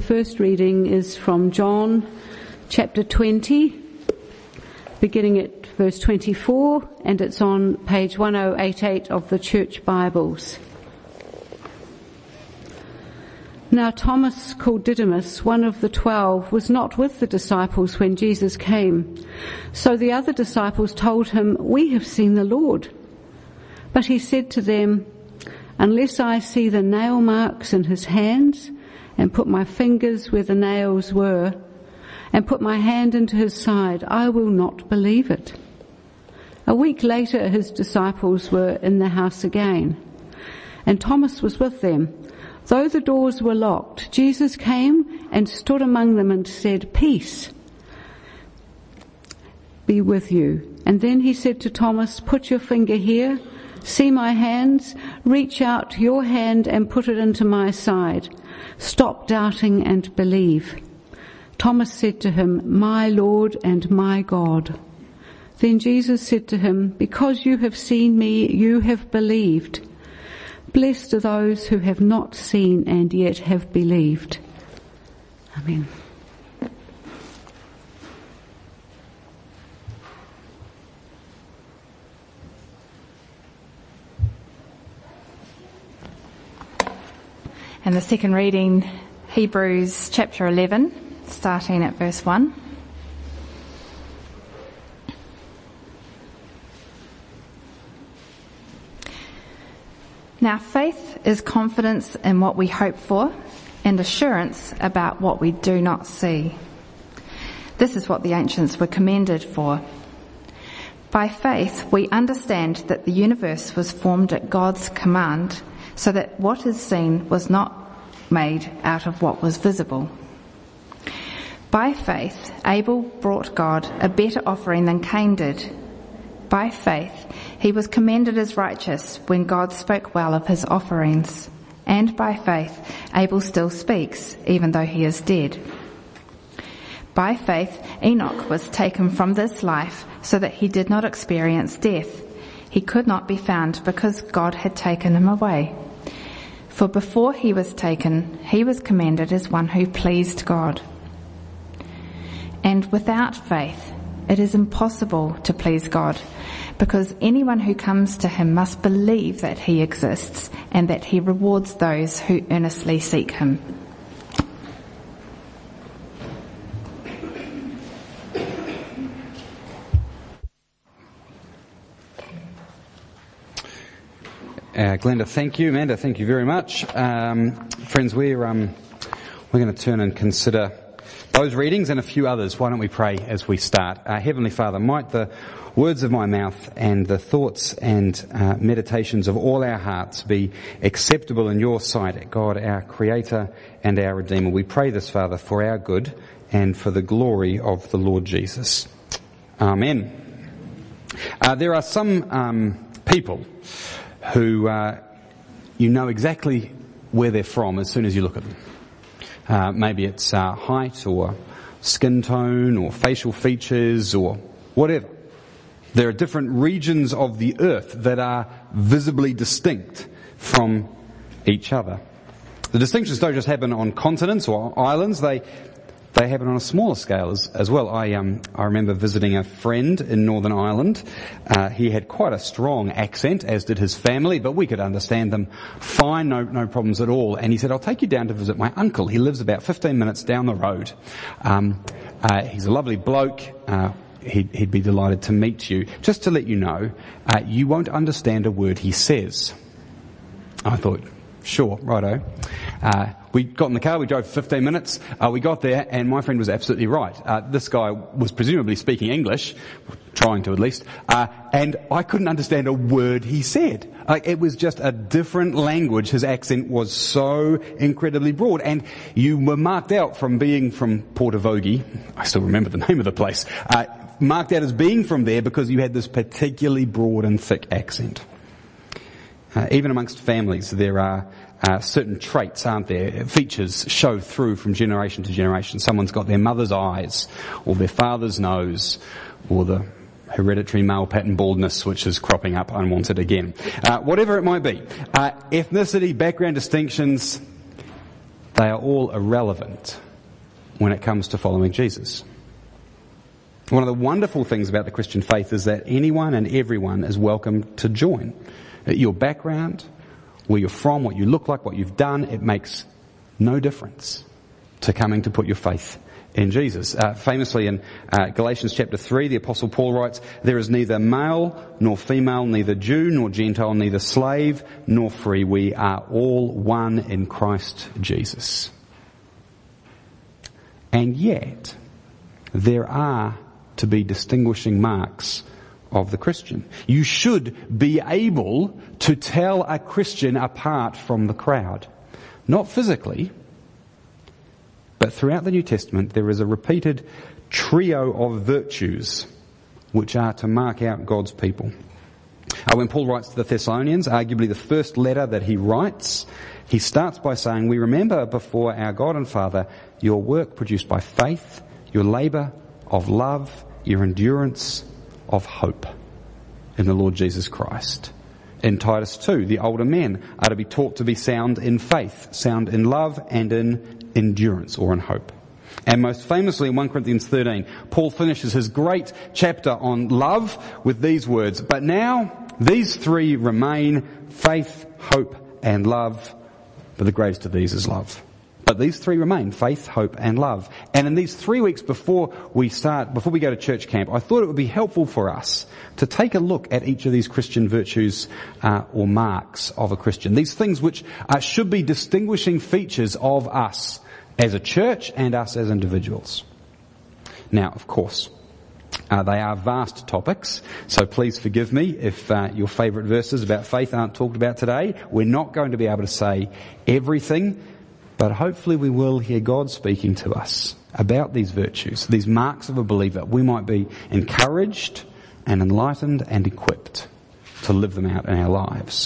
First reading is from John chapter 20, beginning at verse 24, and it's on page 1088 of the Church Bibles. Now Thomas, called Didymus, one of the 12, was not with the disciples when Jesus came. So the other disciples told him, "We have seen the Lord." But he said to them, "Unless I see the nail marks in his hands, and put my fingers where the nails were, and put my hand into his side, I will not believe it." A week later, his disciples were in the house again, and Thomas was with them. Though the doors were locked, Jesus came and stood among them and said, "Peace be with you." And then he said to Thomas, "Put your finger here, see my hands, reach out your hand and put it into my side. Stop doubting and believe." Thomas said to him, "My Lord and my God." Then Jesus said to him, "Because you have seen me, you have believed. Blessed are those who have not seen and yet have believed." Amen. And the second reading, Hebrews chapter 11, starting at verse 1. Now faith is confidence in what we hope for and assurance about what we do not see. This is what the ancients were commended for. By faith we understand that the universe was formed at God's command, so that what is seen was not made out of what was visible. By faith, Abel brought God a better offering than Cain did. By faith, he was commended as righteous when God spoke well of his offerings. And by faith, Abel still speaks, even though he is dead. By faith, Enoch was taken from this life so that he did not experience death. He could not be found because God had taken him away. For before he was taken, he was commended as one who pleased God. And without faith, it is impossible to please God, because anyone who comes to him must believe that he exists and that he rewards those who earnestly seek him. Glenda, thank you. Amanda, thank you very much. Friends, we're going to turn and consider those readings and a few others. Why don't we pray as we start? Heavenly Father, might the words of my mouth and the thoughts and meditations of all our hearts be acceptable in your sight, God, our Creator and our Redeemer. We pray this, Father, for our good and for the glory of the Lord Jesus. Amen. There are some people who you know exactly where they're from as soon as you look at them. Maybe it's height or skin tone or facial features or whatever. There are different regions of the earth that are visibly distinct from each other. The distinctions don't just happen on continents or islands, they happen on a smaller scale as well. I remember visiting a friend in Northern Ireland. He had quite a strong accent, as did his family, but we could understand them fine, no problems at all. And he said, "I'll take you down to visit my uncle. He lives about 15 minutes down the road. He's a lovely bloke. He'd be delighted to meet you. Just to let you know, you won't understand a word he says." I thought, sure, righto. We got in the car, we drove for 15 minutes, we got there, and my friend was absolutely right. This guy was presumably speaking English, trying to at least, and I couldn't understand a word he said. It was just a different language. His accent was so incredibly broad, and you were marked out from being from Portavogie. I still remember the name of the place. Marked out as being from there because you had this particularly broad and thick accent. Even amongst families, there are certain traits, aren't there? Features show through from generation to generation. Someone's got their mother's eyes, or their father's nose, or the hereditary male pattern baldness, which is cropping up unwanted again. Whatever it might be. Ethnicity, background distinctions, they are all irrelevant when it comes to following Jesus. One of the wonderful things about the Christian faith is that anyone and everyone is welcome to join. Your background, where you're from, what you look like, what you've done, it makes no difference to coming to put your faith in Jesus. Famously in Galatians chapter 3, the Apostle Paul writes, "There is neither male nor female, neither Jew nor Gentile, neither slave nor free. We are all one in Christ Jesus." And yet, there are to be distinguishing marks of the Christian. You should be able to tell a Christian apart from the crowd. Not physically, but throughout the New Testament there is a repeated trio of virtues which are to mark out God's people. When Paul writes to the Thessalonians, arguably the first letter that he writes, he starts by saying, "We remember before our God and Father your work produced by faith, your labour of love, your endurance of hope in the Lord Jesus Christ." In Titus 2, the older men are to be taught to be sound in faith, sound in love and in endurance or in hope. And most famously in 1 Corinthians 13, Paul finishes his great chapter on love with these words, "But now these three remain, faith, hope and love, but the greatest of these is love." But these three remain, faith, hope and love. And in these 3 weeks before we go to church camp, I thought it would be helpful for us to take a look at each of these Christian virtues or marks of a Christian. These things which should be distinguishing features of us as a church and us as individuals. Now, of course, they are vast topics, so please forgive me if your favourite verses about faith aren't talked about today. We're not going to be able to say everything, but hopefully we will hear God speaking to us about these virtues, these marks of a believer. We might be encouraged and enlightened and equipped to live them out in our lives.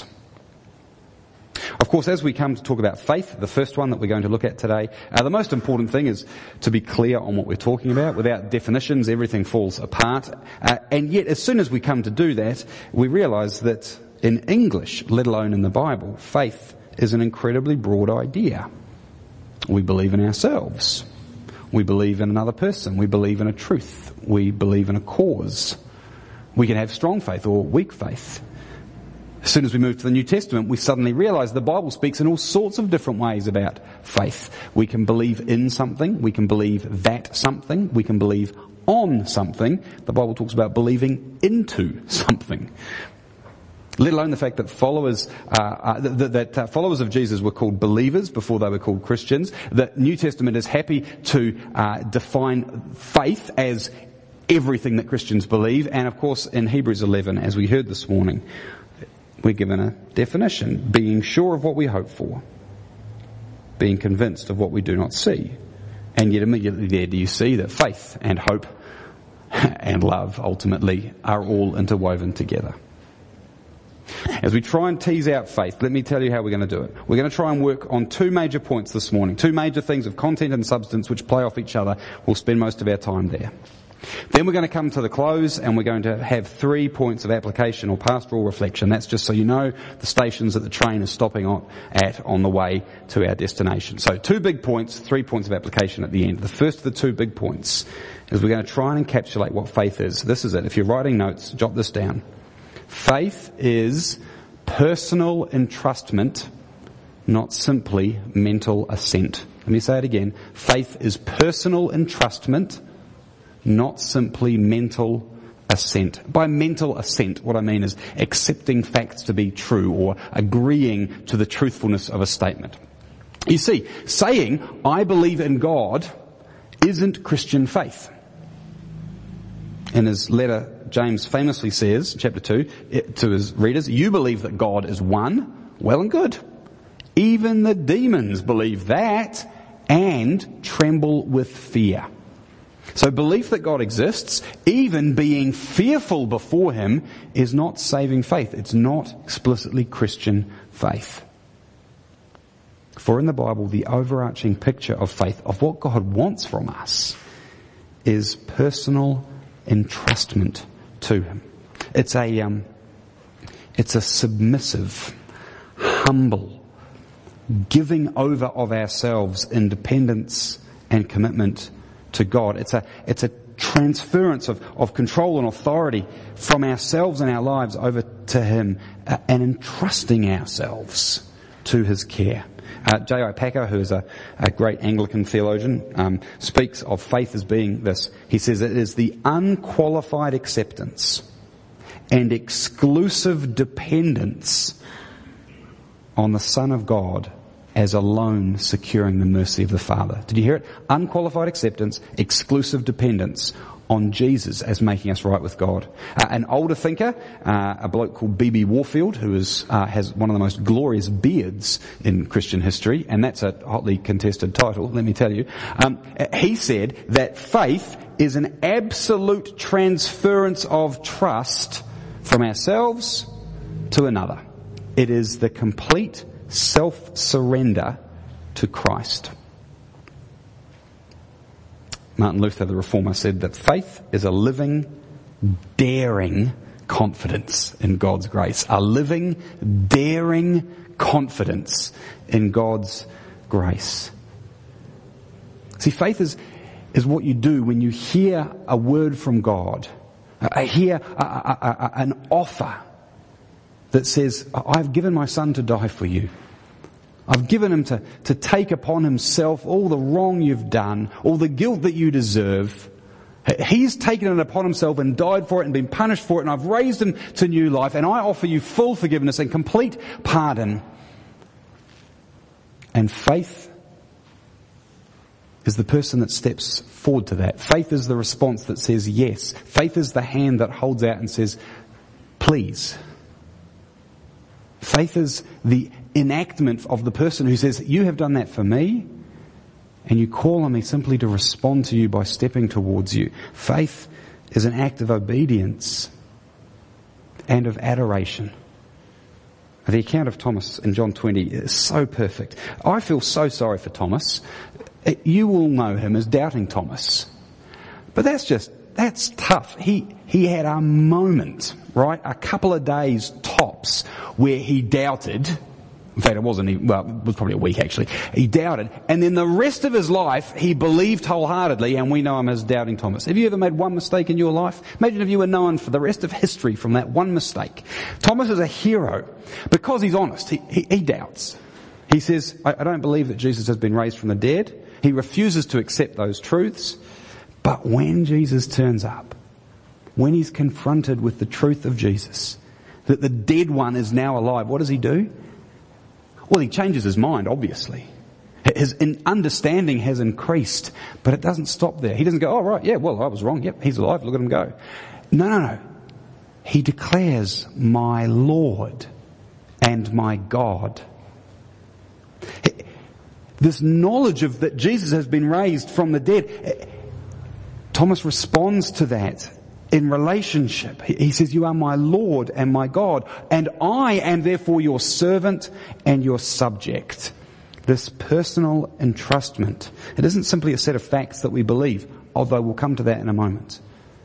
Of course, as we come to talk about faith, the first one that we're going to look at today, the most important thing is to be clear on what we're talking about. Without definitions, everything falls apart. And yet, as soon as we come to do that, we realise that in English, let alone in the Bible, faith is an incredibly broad idea. We believe in ourselves. We believe in another person. We believe in a truth. We believe in a cause. We can have strong faith or weak faith. As soon as we move to the New Testament, we suddenly realise the Bible speaks in all sorts of different ways about faith. We can believe in something. We can believe that something. We can believe on something. The Bible talks about believing into something. Let alone the fact that followers of Jesus were called believers before they were called Christians. The New Testament is happy to define faith as everything that Christians believe. And of course, in Hebrews 11, as we heard this morning, we're given a definition: being sure of what we hope for, being convinced of what we do not see. And yet immediately there do you see that faith and hope and love ultimately are all interwoven together. As we try and tease out faith, let me tell you how we're going to do it. We're going to try and work on 2 major points this morning, 2 major things of content and substance which play off each other. We'll spend most of our time there. Then we're going to come to the close and we're going to have 3 points of application or pastoral reflection. That's just so you know the stations that the train is stopping at on the way to our destination. So 2 big points, 3 points of application at the end. The first of the 2 big points is we're going to try and encapsulate what faith is. This is it. If you're writing notes, jot this down. Faith is personal entrustment, not simply mental assent. Let me say it again. Faith is personal entrustment, not simply mental assent. By mental assent, what I mean is accepting facts to be true or agreeing to the truthfulness of a statement. You see, saying, "I believe in God," isn't Christian faith. In his letter, James famously says, chapter 2, to his readers, "You believe that God is one. Well and good. Even the demons believe that and tremble with fear." So belief that God exists, even being fearful before him, is not saving faith. It's not explicitly Christian faith. For in the Bible, the overarching picture of faith, of what God wants from us, is personal entrustment to him. It's a submissive, humble, giving over of ourselves in dependence and commitment to God. It's a transference of control and authority from ourselves and our lives over to Him, and entrusting ourselves to His care. J.I. Packer, who is a great Anglican theologian, speaks of faith as being this. He says it is the unqualified acceptance and exclusive dependence on the Son of God as alone securing the mercy of the Father. Did you hear it? Unqualified acceptance, exclusive dependence on Jesus as making us right with God. An older thinker, a bloke called B.B. Warfield, who has one of the most glorious beards in Christian history, and that's a hotly contested title, let me tell you. He said that faith is an absolute transference of trust from ourselves to another. It is the complete self-surrender to Christ. Martin Luther, the Reformer, said that faith is a living, daring confidence in God's grace. A living, daring confidence in God's grace. See, faith is what you do when you hear a word from God, hear an offer that says, I've given my Son to die for you. I've given Him to take upon Himself all the wrong you've done, all the guilt that you deserve. He's taken it upon Himself and died for it and been punished for it, and I've raised Him to new life, and I offer you full forgiveness and complete pardon. And faith is the person that steps forward to that. Faith is the response that says yes. Faith is the hand that holds out and says, please. Faith is the enactment of the person who says, you have done that for me, and you call on me simply to respond to you by stepping towards you. Faith is an act of obedience and of adoration. The account of Thomas in John 20 is so perfect. I feel so sorry for Thomas. You will know him as Doubting Thomas. But that's tough. He had a moment, right? A couple of days tops where he doubted. In fact, it was probably a week actually. He doubted. And then the rest of his life, he believed wholeheartedly, and we know him as Doubting Thomas. Have you ever made one mistake in your life? Imagine if you were known for the rest of history from that one mistake. Thomas is a hero because he's honest. He doubts. He says, I don't believe that Jesus has been raised from the dead. He refuses to accept those truths. But when Jesus turns up, when he's confronted with the truth of Jesus, that the dead one is now alive, what does he do? Well, he changes his mind, obviously. His understanding has increased, but it doesn't stop there. He doesn't go, oh right, yeah, well, I was wrong. Yep, he's alive. Look at him go. No. He declares, my Lord and my God. This knowledge of that Jesus has been raised from the dead, Thomas responds to that in relationship. He says, you are my Lord and my God, and I am therefore your servant and your subject. This personal entrustment. It isn't simply a set of facts that we believe, although we'll come to that in a moment.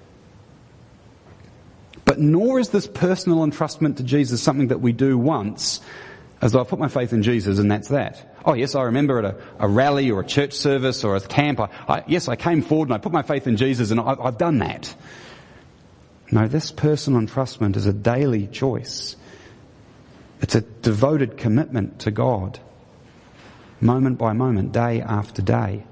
But nor is this personal entrustment to Jesus something that we do once, as though I put my faith in Jesus and that's that. Oh yes, I remember at a rally or a church service or a camp, yes, I came forward and I put my faith in Jesus and I've done that. No, this personal entrustment is a daily choice. It's a devoted commitment to God, moment by moment, day after day.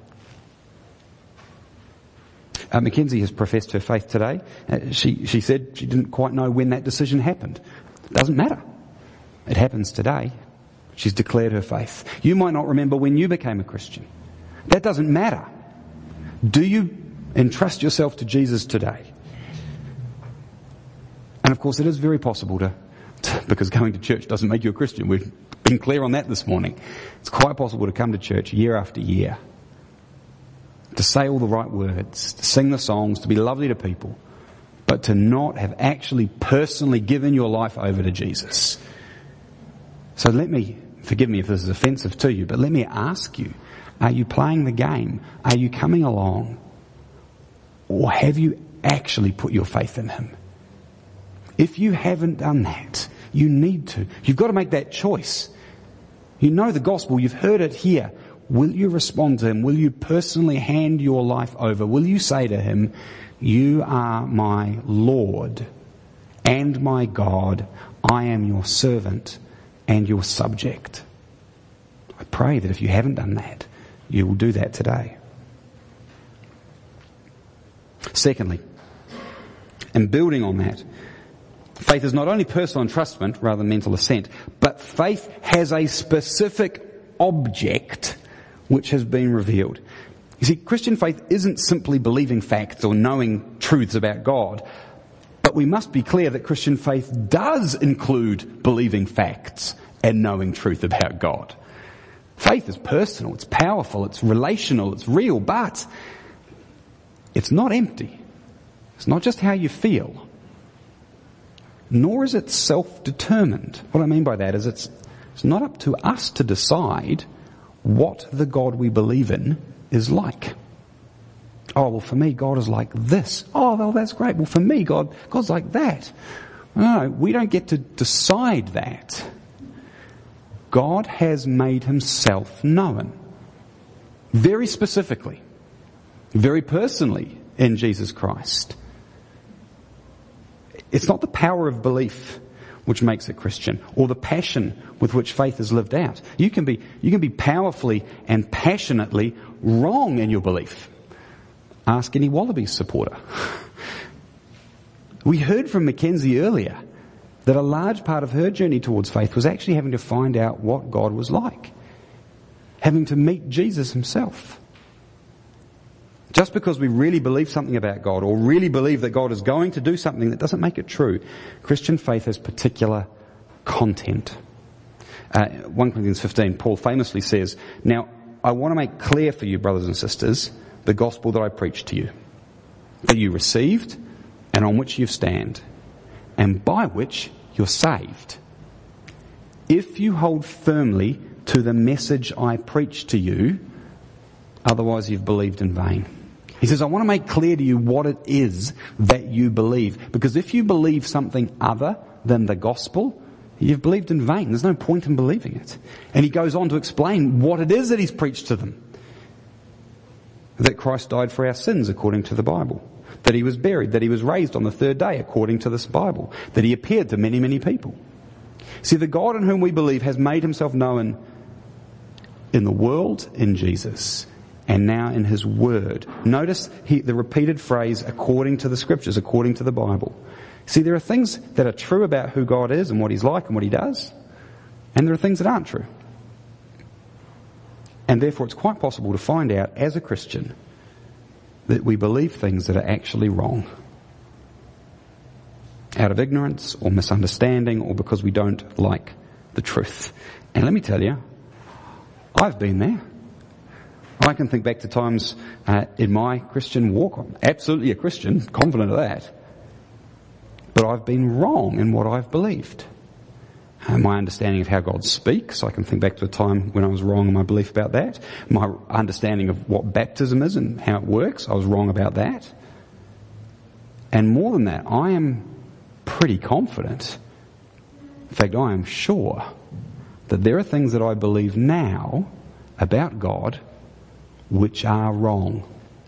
Mackenzie has professed her faith today. She said she didn't quite know when that decision happened. It doesn't matter. It happens today. She's declared her faith. You might not remember when you became a Christian. That doesn't matter. Do you entrust yourself to Jesus today? And of course it is very possible to because going to church doesn't make you a Christian. We've been clear on that this morning. It's quite possible to come to church year after year, to say all the right words, to sing the songs, to be lovely to people, but to not have actually personally given your life over to Jesus. So forgive me if this is offensive to you, but let me ask you, are you playing the game? Are you coming along? Or have you actually put your faith in Him? If you haven't done that, you need to. You've got to make that choice. You know the gospel, you've heard it here. Will you respond to him? Will you personally hand your life over? Will you say to him, you are my Lord and my God. I am your servant and your subject. I pray that if you haven't done that, you will do that today. Secondly, and building on that, faith is not only personal entrustment rather than mental assent, but faith has a specific object which has been revealed. You see, Christian faith isn't simply believing facts or knowing truths about God, but we must be clear that Christian faith does include believing facts and knowing truth about God. Faith is personal, it's powerful, it's relational, it's real, but it's not empty. It's not just how you feel, nor is it self-determined. What I mean by that is it's not up to us to decide what the God we believe in is like. Oh, well, for me, God is like this. Oh, well, that's great. Well, for me, God's like that. No, we don't get to decide that. God has made himself known. Very specifically, very personally in Jesus Christ. It's not the power of belief which makes it Christian, or the passion with which faith is lived out. You can be powerfully and passionately wrong in your belief. Ask any Wallabies supporter. We heard from Mackenzie earlier that a large part of her journey towards faith was actually having to find out what God was like, having to meet Jesus himself. Just because we really believe something about God or really believe that God is going to do something, that doesn't make it true. Christian faith has particular content. 1 Corinthians 15, Paul famously says, now I want to make clear for you, brothers and sisters, the gospel that I preached to you, that you received and on which you stand, and by which you're saved. If you hold firmly to the message I preached to you, otherwise you've believed in vain. He says, I want to make clear to you what it is that you believe. Because if you believe something other than the gospel, you've believed in vain. There's no point in believing it. And he goes on to explain what it is that he's preached to them. That Christ died for our sins according to the Bible. That he was buried, that he was raised on the third day according to this Bible. That he appeared to many, many people. See, the God in whom we believe has made himself known in the world in Jesus. And now in his word. Notice the repeated phrase, according to the scriptures, according to the Bible. See, there are things that are true about who God is and what he's like and what he does. And there are things that aren't true. And therefore it's quite possible to find out as a Christian that we believe things that are actually wrong. Out of ignorance or misunderstanding or because we don't like the truth. And let me tell you, I've been there. I can think back to times in my Christian walk. I'm absolutely a Christian, confident of that. But I've been wrong in what I've believed. My understanding of how God speaks, I can think back to a time when I was wrong in my belief about that. My understanding of what baptism is and how it works, I was wrong about that. And more than that, I am pretty confident. In fact, I am sure that there are things that I believe now about God which are wrong.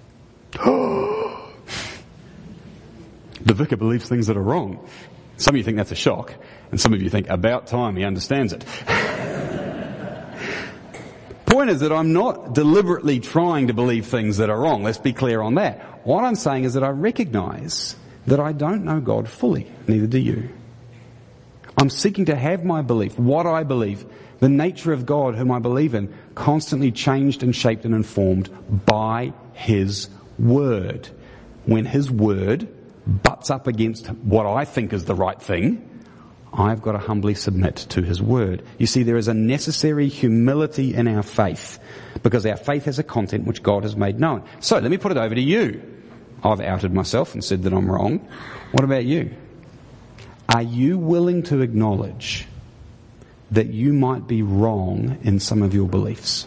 The vicar believes things that are wrong. Some of you think that's a shock, and some of you think, about time he understands it. Point is that I'm not deliberately trying to believe things that are wrong. Let's be clear on that. What I'm saying is that I recognise that I don't know God fully. Neither do you. I'm seeking to have my belief, what I believe, the nature of God whom I believe in, constantly changed and shaped and informed by his word. When his word butts up against what I think is the right thing, I've got to humbly submit to his word. You see, there is a necessary humility in our faith, because our faith has a content which God has made known. So let me put it over to you. I've outed myself and said that I'm wrong. What about you? Are you willing to acknowledge that you might be wrong in some of your beliefs?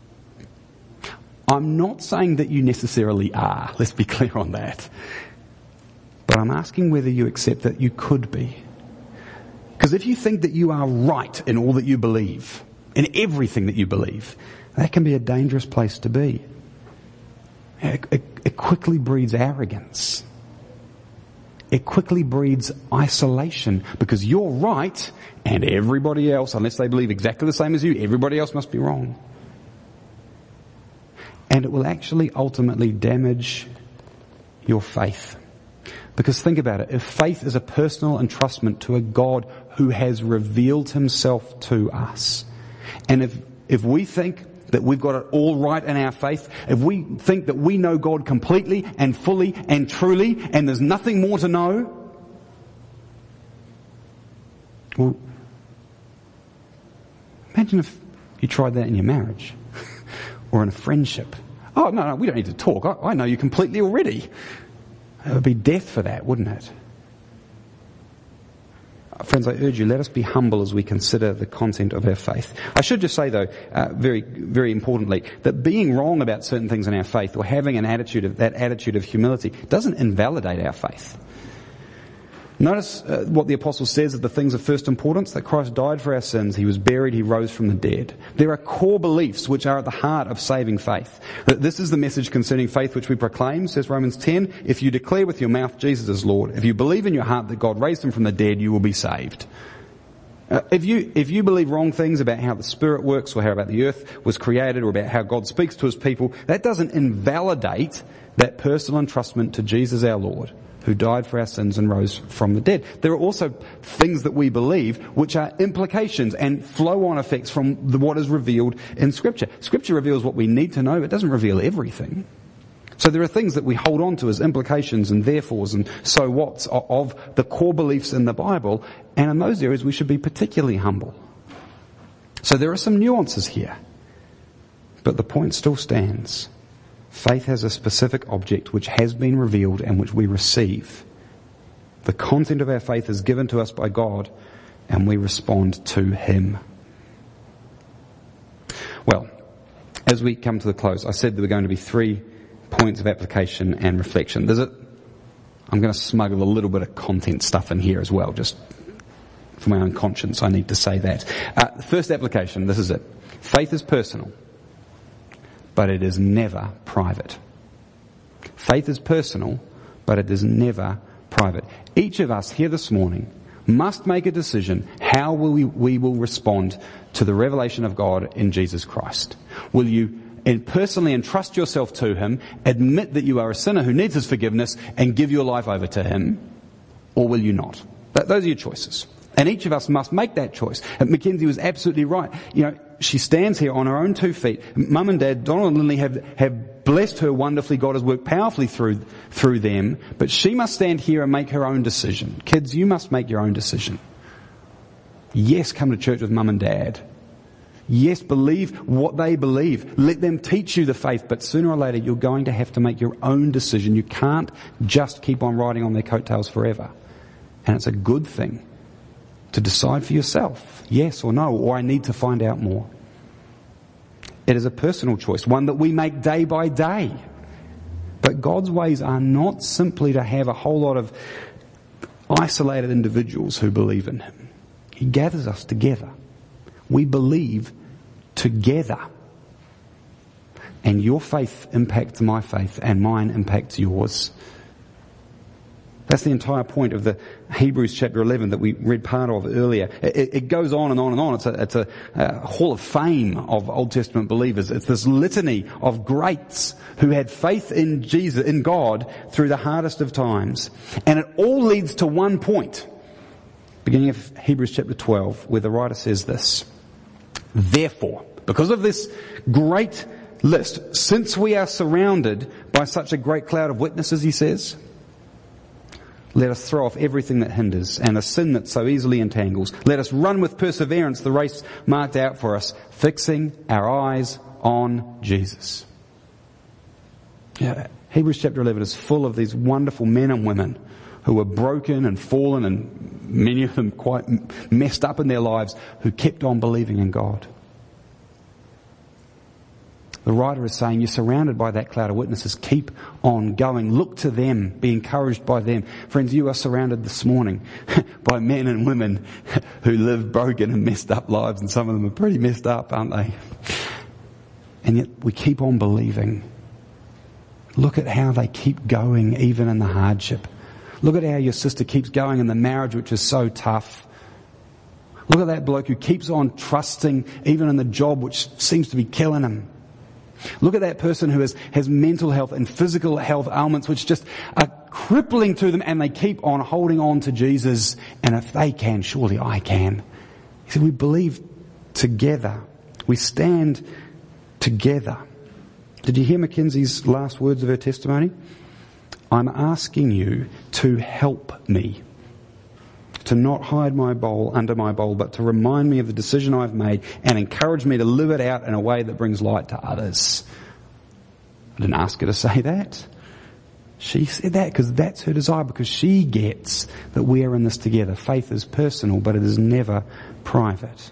I'm not saying that you necessarily are. Let's be clear on that. But I'm asking whether you accept that you could be. Because if you think that you are right in all that you believe, in everything that you believe, that can be a dangerous place to be. It quickly breeds arrogance. It quickly breeds isolation because you're right and everybody else, unless they believe exactly the same as you, everybody else must be wrong. And it will actually ultimately damage your faith. Because think about it, if faith is a personal entrustment to a God who has revealed himself to us, and if we think that we've got it all right in our faith, if we think that we know God completely and fully and truly and there's nothing more to know, well, imagine if you tried that in your marriage or in a friendship. Oh, no, we don't need to talk. I know you completely already. It would be death for that, wouldn't it? Friends, I urge you, let us be humble as we consider the content of our faith. I should just say, though, very, very importantly, that being wrong about certain things in our faith or having that attitude of humility doesn't invalidate our faith. Notice what the apostle says of the things of first importance, that Christ died for our sins, he was buried, he rose from the dead. There are core beliefs which are at the heart of saving faith. This is the message concerning faith which we proclaim, says Romans 10, if you declare with your mouth Jesus is Lord, if you believe in your heart that God raised him from the dead, you will be saved. If you believe wrong things about how the Spirit works or how about the earth was created or about how God speaks to his people, that doesn't invalidate that personal entrustment to Jesus our Lord, who died for our sins and rose from the dead. There are also things that we believe which are implications and flow-on effects from what is revealed in Scripture. Scripture reveals what we need to know, but it doesn't reveal everything. So there are things that we hold on to as implications and therefores and so whats of the core beliefs in the Bible, and in those areas we should be particularly humble. So there are some nuances here, but the point still stands. Faith has a specific object which has been revealed and which we receive. The content of our faith is given to us by God and we respond to him. Well, as we come to the close, I said there were going to be 3 points of application and reflection. I'm going to smuggle a little bit of content stuff in here as well, just for my own conscience, I need to say that. The first application, this is it. Faith is personal, but it is never private. Faith is personal, but it is never private. Each of us here this morning must make a decision how we will respond to the revelation of God in Jesus Christ. Will you personally entrust yourself to him, admit that you are a sinner who needs his forgiveness, and give your life over to him, or will you not? Those are your choices. And each of us must make that choice. And Mackenzie was absolutely right. She stands here on her own 2 feet. Mum and Dad, Donald and Lindley, have blessed her wonderfully. God has worked powerfully through them. But she must stand here and make her own decision. Kids, you must make your own decision. Yes, come to church with Mum and Dad. Yes, believe what they believe. Let them teach you the faith. But sooner or later, you're going to have to make your own decision. You can't just keep on riding on their coattails forever. And it's a good thing to decide for yourself, yes or no, or I need to find out more. It is a personal choice, one that we make day by day. But God's ways are not simply to have a whole lot of isolated individuals who believe in him. He gathers us together. We believe together. And your faith impacts my faith, and mine impacts yours. That's the entire point of the Hebrews chapter 11 that we read part of earlier. It goes on and on and on. It's a hall of fame of Old Testament believers. It's this litany of greats who had faith in Jesus, in God, through the hardest of times. And it all leads to one point, beginning of Hebrews chapter 12, where the writer says this: therefore, because of this great list, since we are surrounded by such a great cloud of witnesses, he says, let us throw off everything that hinders and the sin that so easily entangles. Let us run with perseverance the race marked out for us, fixing our eyes on Jesus. Yeah, Hebrews chapter 11 is full of these wonderful men and women who were broken and fallen, and many of them quite messed up in their lives, who kept on believing in God. The writer is saying you're surrounded by that cloud of witnesses. Keep on going. Look to them. Be encouraged by them. Friends, you are surrounded this morning by men and women who live broken and messed up lives, and some of them are pretty messed up, aren't they? And yet we keep on believing. Look at how they keep going even in the hardship. Look at how your sister keeps going in the marriage which is so tough. Look at that bloke who keeps on trusting even in the job which seems to be killing him. Look at that person who has mental health and physical health ailments which just are crippling to them, and they keep on holding on to Jesus. And if they can, surely I can. He said, we believe together. We stand together. Did you hear Mackenzie's last words of her testimony? I'm asking you to help me. To not hide my bowl under my bowl, but to remind me of the decision I've made and encourage me to live it out in a way that brings light to others. I didn't ask her to say that. She said that because that's her desire, because she gets that we are in this together. Faith is personal, but it is never private.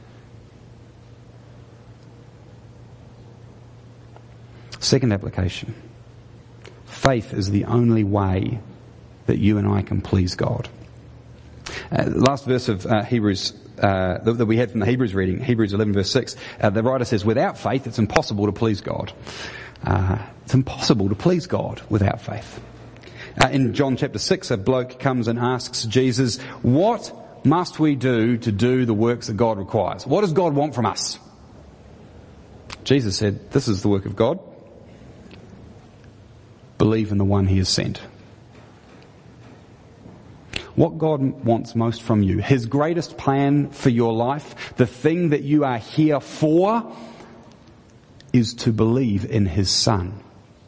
Second application. Faith is the only way that you and I can please God. The last verse of Hebrews that we had from the Hebrews reading, Hebrews 11 verse 6, the writer says, without faith it's impossible to please God. It's impossible to please God without faith. In John chapter 6, a bloke comes and asks Jesus, what must we do to do the works that God requires? What does God want from us? Jesus said, this is the work of God. Believe in the one he has sent. What God wants most from you, his greatest plan for your life, the thing that you are here for, is to believe in his Son.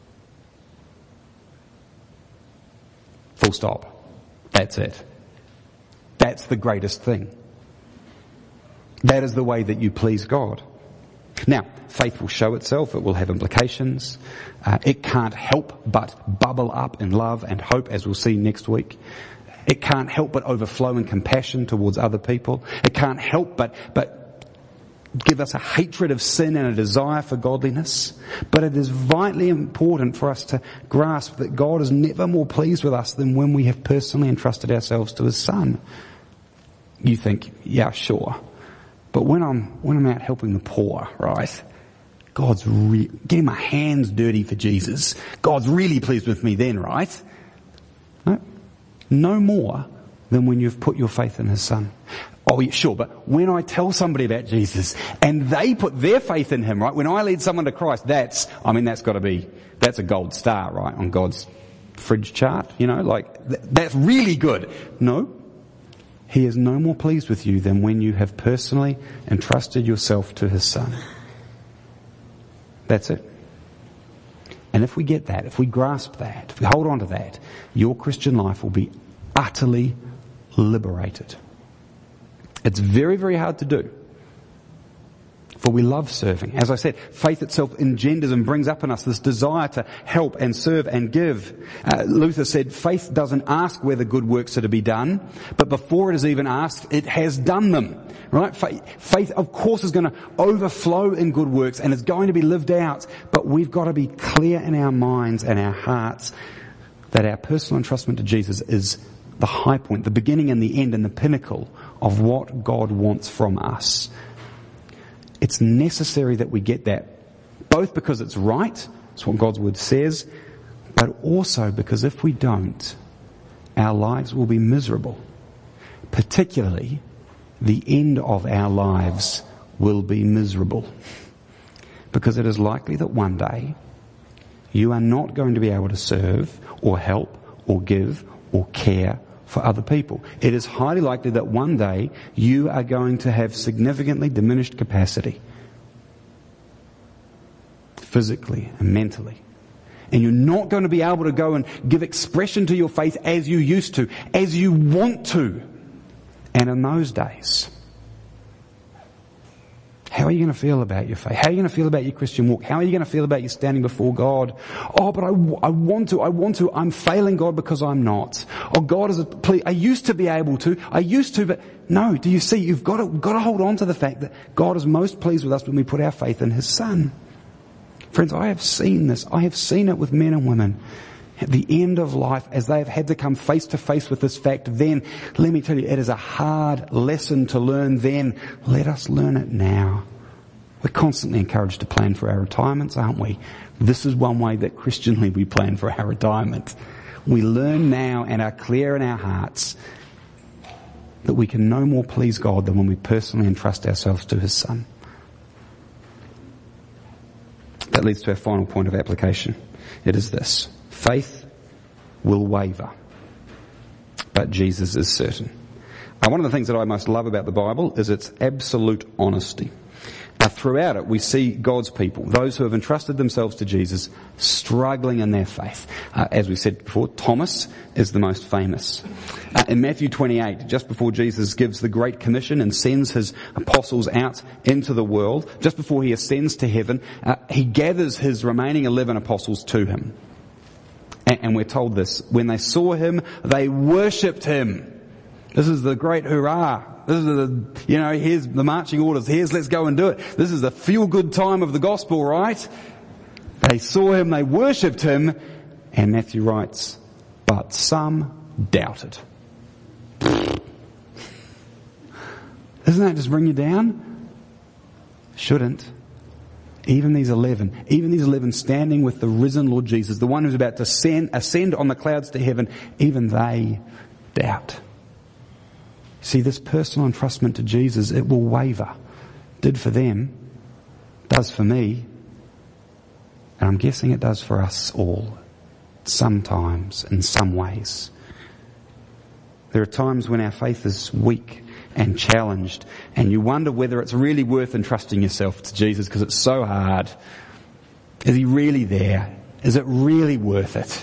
Full stop. That's it. That's the greatest thing. That is the way that you please God. Now, faith will show itself. It will have implications. It can't help but bubble up in love and hope, as we'll see next week. It can't help but overflow in compassion towards other people. It can't help but give us a hatred of sin and a desire for godliness. But it is vitally important for us to grasp that God is never more pleased with us than when we have personally entrusted ourselves to his Son. You think, yeah, sure. But when I'm out helping the poor, right? God's getting my hands dirty for Jesus. God's really pleased with me then, right? No more than when you've put your faith in his Son. Oh, yeah, sure, but when I tell somebody about Jesus and they put their faith in him, right? When I lead someone to Christ, that's a gold star, right? On God's fridge chart, that's really good. No. He is no more pleased with you than when you have personally entrusted yourself to his Son. That's it. And if we get that, if we grasp that, if we hold on to that, your Christian life will be utterly liberated. It's very, very hard to do. For we love serving. As I said, faith itself engenders and brings up in us this desire to help and serve and give. Luther said, faith doesn't ask whether good works are to be done, but before it is even asked, it has done them. Right? Faith, of course, is going to overflow in good works and it's going to be lived out, but we've got to be clear in our minds and our hearts that our personal entrustment to Jesus is the high point, the beginning and the end and the pinnacle of what God wants from us. It's necessary that we get that, both because it's right, it's what God's word says, but also because if we don't, our lives will be miserable. Particularly, the end of our lives will be miserable. Because it is likely that one day, you are not going to be able to serve or help or give or care for other people. It is highly likely that one day you are going to have significantly diminished capacity, physically and mentally. And you're not going to be able to go and give expression to your faith as you used to, as you want to. And in those days, how are you going to feel about your faith? How are you going to feel about your Christian walk? How are you going to feel about you standing before God? Oh, but I want to. I'm failing God because I'm not. Oh, God is I used to be able to. But no, do you see? You've got to hold on to the fact that God is most pleased with us when we put our faith in his Son. Friends, I have seen this. I have seen it with men and women at the end of life as they have had to come face to face with this fact. Then, let me tell you, it is a hard lesson to learn then. Let us learn it now. We're constantly encouraged to plan for our retirements, aren't we? This is one way that Christianly we plan for our retirement. We learn now and are clear in our hearts that we can no more please God than when we personally entrust ourselves to His Son. That leads to our final point of application. It is this: faith will waver, but Jesus is certain. One of the things that I most love about the Bible is its absolute honesty. Throughout it, we see God's people, those who have entrusted themselves to Jesus, struggling in their faith. As we said before, Thomas is the most famous. In Matthew 28, just before Jesus gives the Great Commission and sends his apostles out into the world, just before he ascends to heaven, he gathers his remaining 11 apostles to him. And we're told this: when they saw him, they worshipped him. This is the great hurrah. This is here's the marching orders. Let's go and do it. This is the feel-good time of the gospel, right? They saw him, they worshipped him, and Matthew writes, but some doubted. Doesn't that just bring you down? Shouldn't. Even these 11 standing with the risen Lord Jesus, the one who's about to ascend on the clouds to heaven, even they doubt. See, this personal entrustment to Jesus, it will waver. Did for them, does for me, and I'm guessing it does for us all, sometimes, in some ways. There are times when our faith is weak and challenged, and you wonder whether it's really worth entrusting yourself to Jesus because it's so hard. Is He really there? Is it really worth it?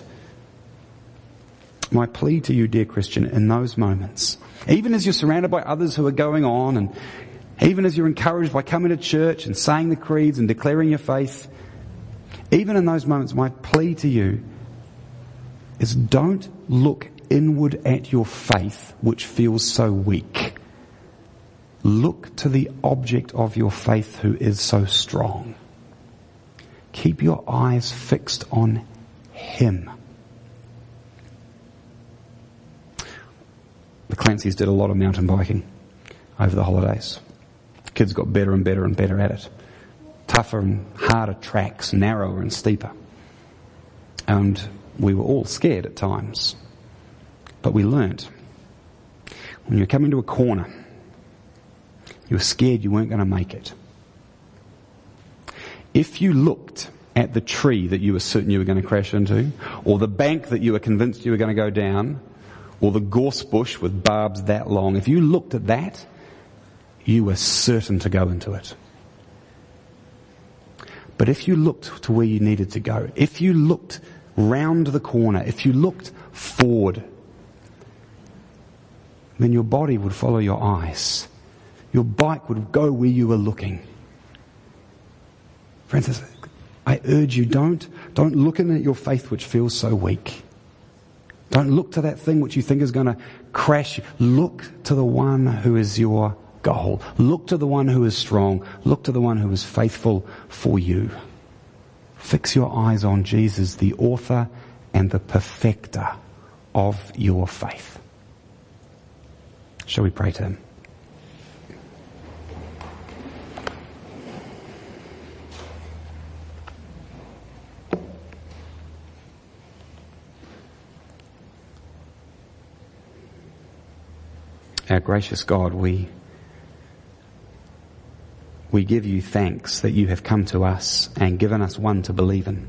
My plea to you, dear Christian, in those moments, even as you're surrounded by others who are going on, and even as you're encouraged by coming to church and saying the creeds and declaring your faith, even in those moments, my plea to you is don't look inward at your faith, which feels so weak. Look to the object of your faith who is so strong. Keep your eyes fixed on Him. The Clancy's did a lot of mountain biking over the holidays. The kids got better and better and better at it. Tougher and harder tracks, narrower and steeper. And we were all scared at times. But we learnt. When you're coming to a corner, you were scared you weren't going to make it. If you looked at the tree that you were certain you were going to crash into, or the bank that you were convinced you were going to go down, or the gorse bush with barbs that long, if you looked at that, you were certain to go into it. But if you looked to where you needed to go, if you looked round the corner, if you looked forward, then your body would follow your eyes. Your bike would go where you were looking. Friends, I urge you, don't look in at your faith which feels so weak. Don't look to that thing which you think is going to crash you. Look to the one who is your goal. Look to the one who is strong. Look to the one who is faithful for you. Fix your eyes on Jesus, the author and the perfecter of your faith. Shall we pray to Him? Our gracious God, we give you thanks that you have come to us and given us one to believe in.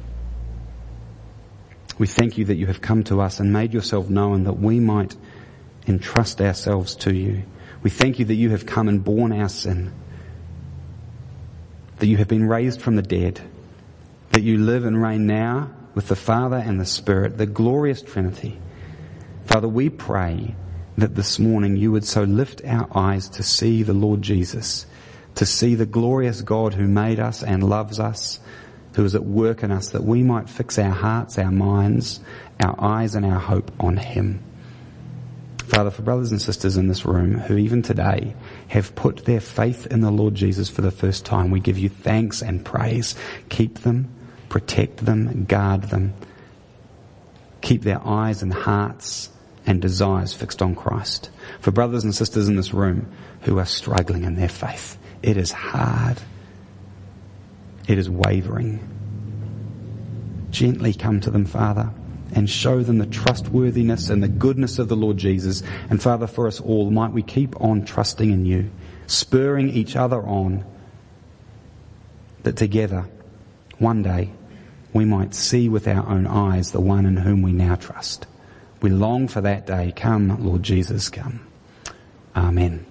We thank you that you have come to us and made yourself known that we might entrust ourselves to you. We thank you that you have come and borne our sin, that you have been raised from the dead, that you live and reign now with the Father and the Spirit, the glorious Trinity. Father, we pray that this morning you would so lift our eyes to see the Lord Jesus, to see the glorious God who made us and loves us, who is at work in us, that we might fix our hearts, our minds, our eyes and our hope on Him. Father, for brothers and sisters in this room who even today have put their faith in the Lord Jesus for the first time, we give you thanks and praise. Keep them, protect them, guard them. Keep their eyes and hearts and desires fixed on Christ. For brothers and sisters in this room who are struggling in their faith, it is hard. It is wavering. Gently come to them, Father, and show them the trustworthiness and the goodness of the Lord Jesus. And Father, for us all, might we keep on trusting in you, spurring each other on, that together, one day, we might see with our own eyes the one in whom we now trust. We long for that day. Come, Lord Jesus, come. Amen.